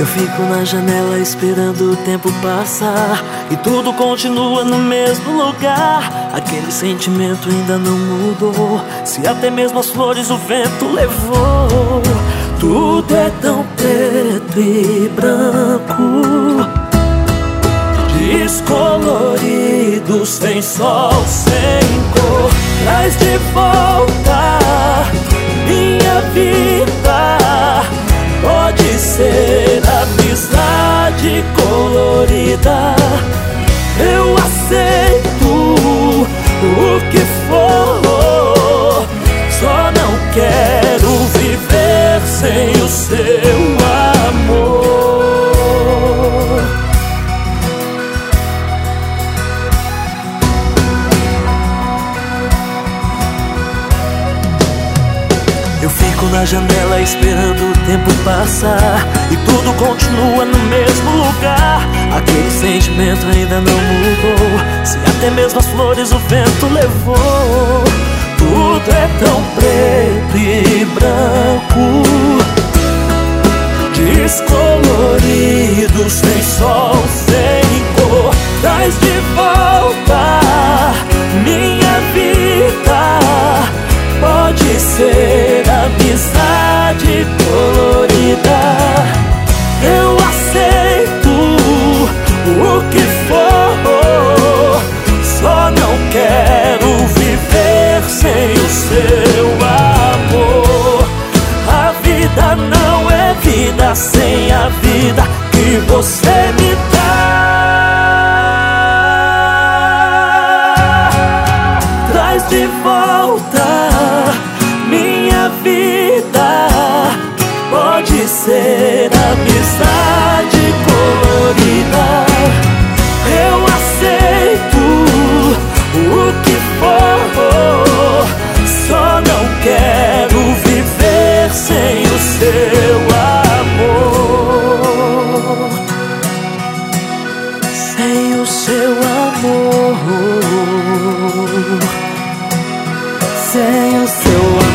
fico na janela esperando o tempo passar e tudo continua no mesmo lugar. Aquele sentimento ainda não mudou, se até mesmo as flores o vento levou. Tudo é tão preto e branco, descolorido, sem sol, sem cor. Traz de volta minha vida. Pode ser amizade colorida. Eu aceito o que for, só não quero viver sem o seu amor. Eu fico na janela esperando o tempo passar e tudo continua no mesmo lugar. Aquele sentimento ainda não mudou, se até mesmo as flores o vento levou. Tudo é tão preto e branco, descolorido, sem sol, sem cor. Traz de volta minha vida. Pode ser amizade colorida. Eu aceito o que for, só não quero viver sem o seu amor. A vida não é vida sem a vida que você me dá. Traz de volta minha vida. Pode ser amizade colorida. Eu aceito o que for, só não quero viver sem o seu amor. Sem o seu amor. Sem o seu amor.